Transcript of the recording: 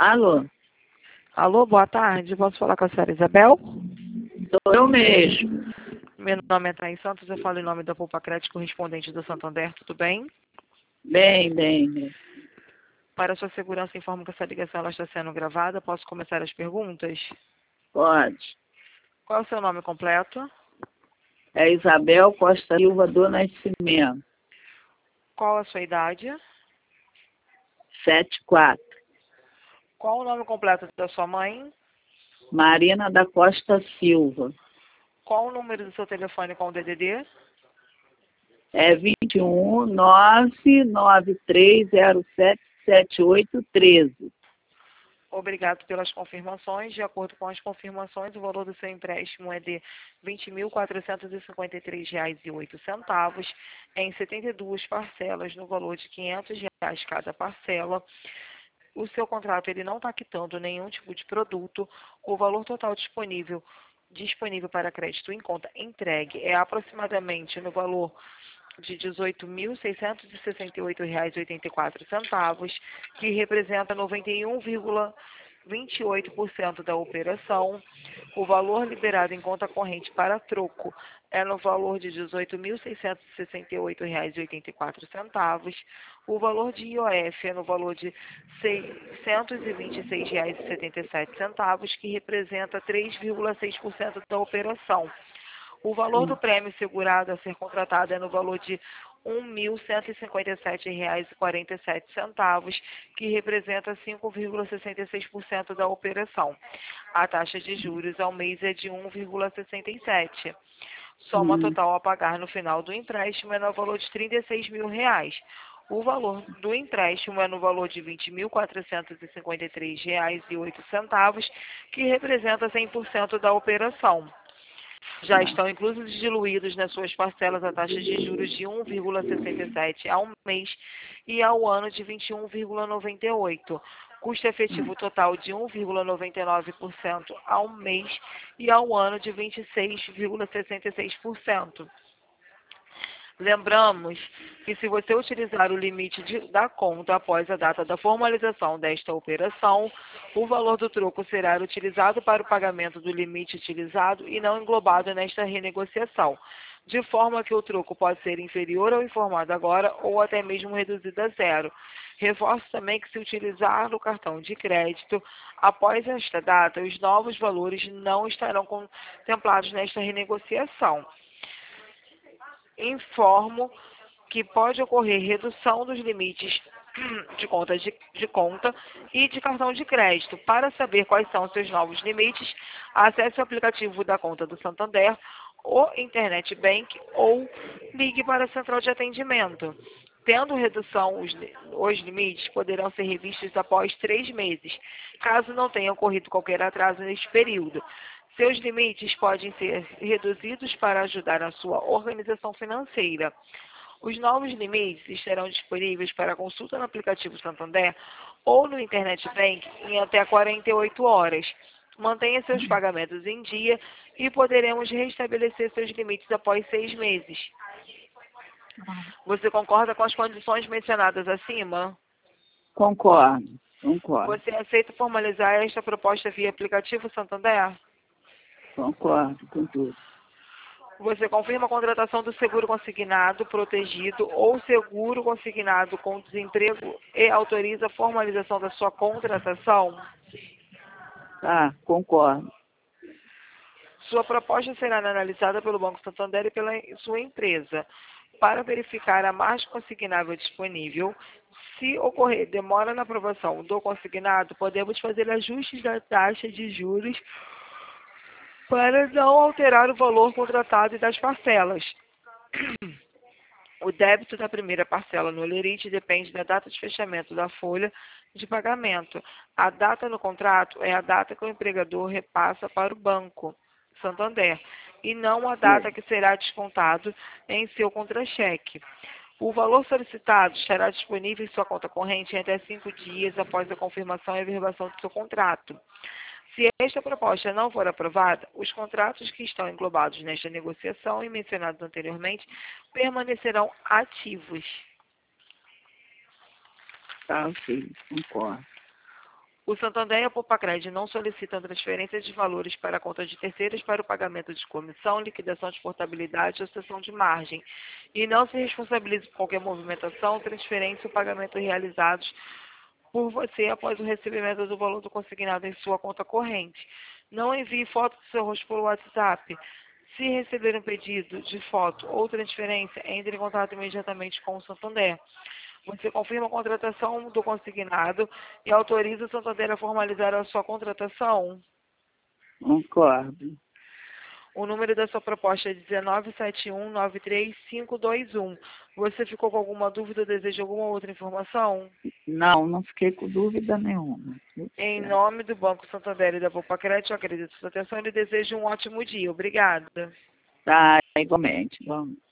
Alô, Alô, boa tarde. Posso falar com a senhora Isabel? sou eu mesmo. Meu nome é Thaís Santos, eu falo em nome da Poupa Crédito correspondente do Santander, tudo bem? Bem. Para sua segurança, informo que essa ligação ela está sendo gravada. Posso começar as perguntas? Pode. Qual é o seu nome completo? É Isabel Costa Silva do Nascimento, Qual a sua idade? 74. Qual o nome completo da sua mãe? Marina da Costa Silva. Qual o número do seu telefone com o DDD? É 21 993077813. Obrigado pelas confirmações. De acordo com as confirmações, o valor do seu empréstimo é de R$ 20.453,08 em 72 parcelas, no valor de R$ 500 cada parcela. O seu contrato ele não está quitando nenhum tipo de produto. O valor total disponível para crédito em conta entregue é aproximadamente no valor de R$ 18.668,84, que representa 91,28% da operação. O valor liberado em conta corrente para troco é no valor de R$ 18.668,84. O valor de IOF é no valor de R$ 626,77, que representa 3,6% da operação. O valor do prêmio segurado a ser contratado é no valor de R$ 1.157,47, que representa 5,66% da operação. A taxa de juros ao mês é de 1,67%. Soma total a pagar no final do empréstimo é no valor de R$ 36 mil. O valor do empréstimo é no valor de R$ 20.453,08, que representa 100% da operação. Já estão inclusos diluídos nas suas parcelas a taxa de juros de 1,67 ao mês e ao ano de 21,98. Custo efetivo total de 1,99% ao mês e ao ano de 26,66%. Lembramos que se você utilizar o limite da conta após a data da formalização desta operação, o valor do troco será utilizado para o pagamento do limite utilizado e não englobado nesta renegociação, de forma que o troco pode ser inferior ao informado agora ou até mesmo reduzido a zero. Reforço também que se utilizar o cartão de crédito após esta data, os novos valores não estarão contemplados nesta renegociação. Informo que pode ocorrer redução dos limites de conta e de cartão de crédito. Para saber quais são os seus novos limites, acesse o aplicativo da conta do Santander, o Internet Bank ou ligue para a central de atendimento. Tendo redução, os limites poderão ser revistos após 3 meses, caso não tenha ocorrido qualquer atraso neste período. Seus limites podem ser reduzidos para ajudar na sua organização financeira. Os novos limites estarão disponíveis para consulta no aplicativo Santander ou no Internet Bank em até 48 horas. Mantenha seus pagamentos em dia e poderemos restabelecer seus limites após 6 meses. Você concorda com as condições mencionadas acima? Concordo. Você aceita formalizar esta proposta via aplicativo Santander? Concordo com tudo. Você confirma a contratação do seguro consignado protegido ou seguro consignado com desemprego e autoriza a formalização da sua contratação? Tá, concordo. Sua proposta será analisada pelo Banco Santander e pela sua empresa para verificar a margem consignável disponível. Se ocorrer demora na aprovação do consignado, podemos fazer ajustes da taxa de juros para não alterar o valor contratado e das parcelas. O débito da primeira parcela no Olerite depende da data de fechamento da folha de pagamento. A data no contrato é a data que o empregador repassa para o Banco Santander e não a data que será descontado em seu contra-cheque. O valor solicitado estará disponível em sua conta corrente em até 5 dias após a confirmação e averbação do seu contrato. Se esta proposta não for aprovada, os contratos que estão englobados nesta negociação e mencionados anteriormente permanecerão ativos. Tá, ok, concordo. O Santander e a Poupa-Cred não solicitam transferência de valores para a conta de terceiros para o pagamento de comissão, liquidação de portabilidade ou cessão de margem, e não se responsabilizam por qualquer movimentação, transferência ou pagamento realizados por você após o recebimento do valor do consignado em sua conta corrente. Não envie foto do seu rosto pelo WhatsApp. Se receber um pedido de foto ou transferência, entre em contato imediatamente com o Santander. Você confirma a contratação do consignado e autoriza o Santander a formalizar a sua contratação? Concordo. O número da sua proposta é 197193-521. Você ficou com alguma dúvida ou deseja alguma outra informação? Não, não fiquei com dúvida nenhuma. Tudo Em certo. nome do Banco Santander e da Poupa-Cred, eu acredito sua atenção e desejo um ótimo dia. Obrigada. Tá, igualmente. Vamos.